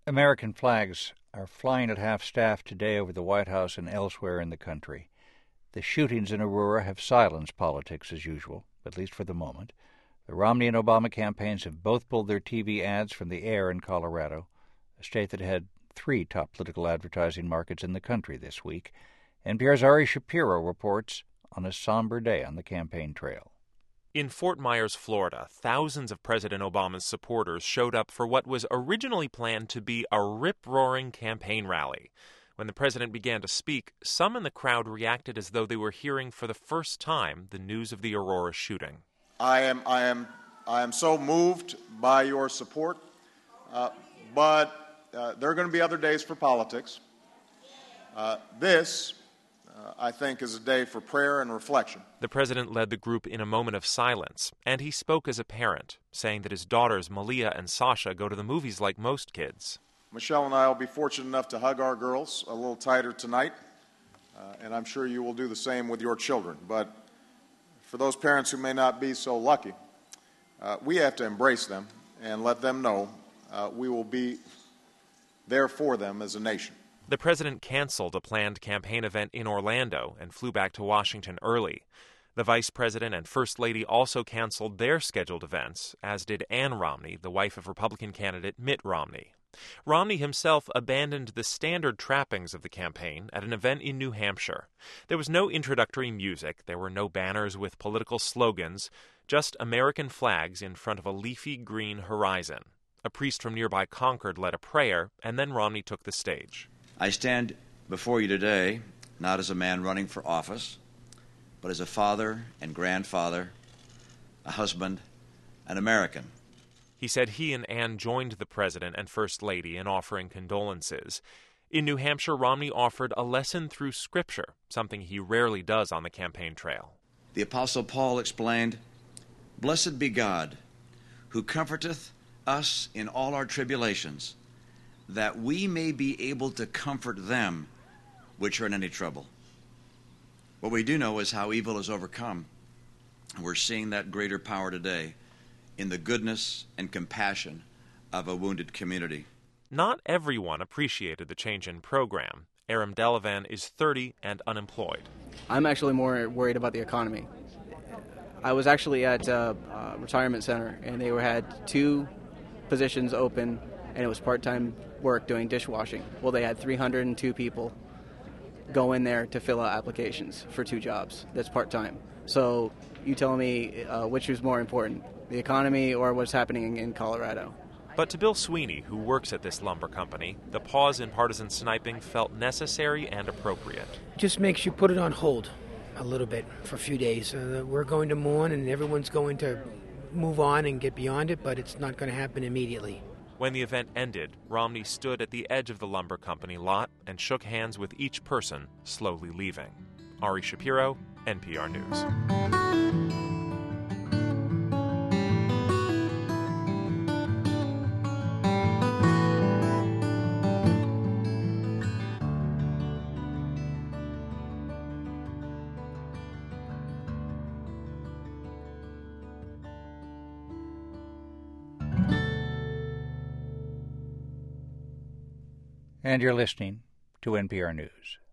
American flags are flying at half-staff today over the White House and elsewhere in the country. The shootings in Aurora have silenced politics as usual, at least for the moment. The Romney and Obama campaigns have both pulled their TV ads from the air in Colorado, a state that had three top political advertising markets in the country this week. NPR's Ari Shapiro reports on a somber day on the campaign trail. In Fort Myers, Florida, thousands of President Obama's supporters showed up for what was originally planned to be a rip-roaring campaign rally. When the president began to speak, some in the crowd reacted as though they were hearing for the first time the news of the Aurora shooting. I am so moved by your support, but there are going to be other days for politics. This, I think, is a day for prayer and reflection. The president led the group in a moment of silence, and he spoke as a parent, saying that his daughters Malia and Sasha go to the movies like most kids. Michelle and I will be fortunate enough to hug our girls a little tighter tonight, and I'm sure you will do the same with your children. But for those parents who may not be so lucky, we have to embrace them and let them know we will be there for them as a nation. The president canceled a planned campaign event in Orlando and flew back to Washington early. The vice president and first lady also canceled their scheduled events, as did Ann Romney, the wife of Republican candidate Mitt Romney. Romney himself abandoned the standard trappings of the campaign at an event in New Hampshire. There was no introductory music, there were no banners with political slogans, just American flags in front of a leafy green horizon. A priest from nearby Concord led a prayer, and then Romney took the stage. I stand before you today not as a man running for office, but as a father and grandfather, a husband, an American. He said he and Ann joined the president and first lady in offering condolences. In New Hampshire, Romney offered a lesson through Scripture, something he rarely does on the campaign trail. The Apostle Paul explained, "Blessed be God, who comforteth us in all our tribulations, that we may be able to comfort them which are in any trouble." What we do know is how evil is overcome. And we're seeing that greater power today in the goodness and compassion of a wounded community. Not everyone appreciated the change in program. Aram Delavan is 30 and unemployed. I'm actually more worried about the economy. I was actually at a retirement center, and they had two positions open, and it was part-time work doing dishwashing. Well, they had 302 people go in there to fill out applications for two jobs. That's part-time. So you tell me which is more important, the economy or what's happening in Colorado? But to Bill Sweeney, who works at this lumber company, the pause in partisan sniping felt necessary and appropriate. Just makes you put it on hold a little bit for a few days. We're going to mourn and everyone's going to move on and get beyond it, but it's not going to happen immediately. When the event ended, Romney stood at the edge of the lumber company lot and shook hands with each person slowly leaving. Ari Shapiro, NPR News. And you're listening to NPR News.